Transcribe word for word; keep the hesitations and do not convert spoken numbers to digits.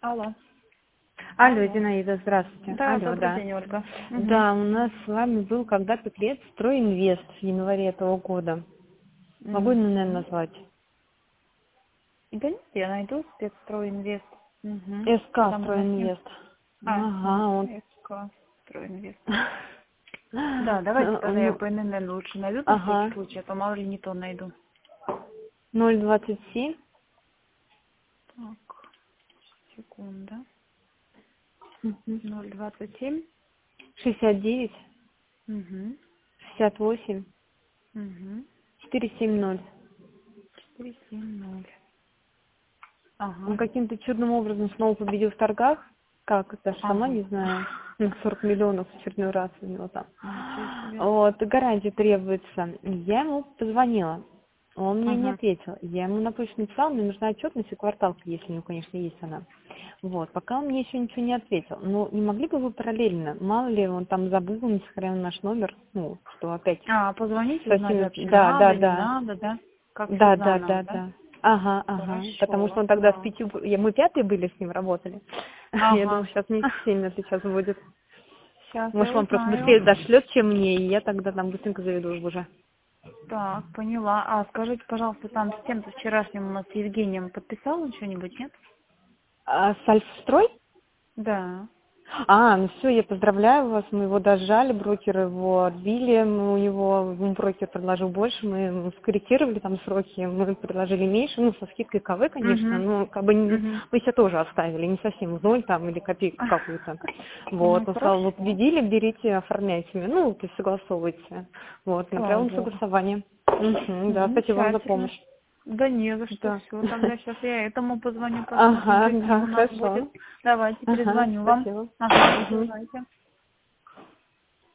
Алло. Алло, Алло. Зинаида, здравствуйте. Да, Алло, добрый да. день, Ольга. Мгм. Да, у нас с вами был когда-то клиент «Стройинвест» в январе этого года. Могу, Мгм. наверное, назвать? Да нет, я найду спецстройинвест. Угу. СК Там у нас нет. «Стройинвест». А, а, Ага, он... СК Стройинвест. Да, давайте тогда я Ну, по НН лучше найду на всякий ага. случай, а то мало ли не то найду. ноль двадцать семь Так, секунда. мгм, ноль двадцать семь. шестьдесят девять Угу. шестьдесят восемь Угу. четыреста семьдесят. четыре семь ноль. Он Ага. каким-то чудным образом снова победил в торгах. Как, это сама Ага. не знаю. Ну, сорок миллионов в очередной раз у него там. Ничего себе. Вот, гарантия требуется. Я ему позвонила. Он мне не Ага. ответил. Я ему на почту написала, мне нужна отчетность и кварталка, если у него, конечно, есть она. Вот, пока он мне еще ничего не ответил. Но не могли бы вы параллельно, мало ли он там забыл, не сохранил наш номер, ну, что опять А, позвонить, с узнать этими... вообще Да, да, надо, не да. надо, да? Как все Да, да, заново, да, да? да. Ага, ага. Потому что Хорошо, он тогда с да. пятью... я- Мы пятые были с ним работали. Я думаю, Ага. сейчас не сильно сейчас будет. Сейчас Может, я он просто узнаю. быстрее дошлет, чем мне, и я тогда там быстренько заведу уже. Так, поняла. А скажите, пожалуйста, там с тем-то вчерашним у нас с Евгением подписал он что-нибудь, нет? А с Альфстрой? Да. А, ну все, я поздравляю вас, мы его дожали, брокеры его отбили, мы у него, ему брокер предложил больше, мы ему скорректировали там сроки, мы предложили меньше, ну, со скидкой КВ, конечно, Угу. но как бы не- Угу. мы себя тоже оставили, не совсем в ноль там или копейку какую-то. Ну, Вот, он сказал, вы хорошо. победили, берите, оформляйте мне, ну, то есть согласовывайте. Вот, Слава направил на богу. согласование. Мгм, да, спасибо вам за Замечательно. помощь. Да не за что, Да. все. Тогда сейчас я этому позвоню, посмотрим, Ага, каким у да, нас будет. хорошо. Давайте, Ага, перезвоню вам. спасибо. Ага, Мгм. давайте.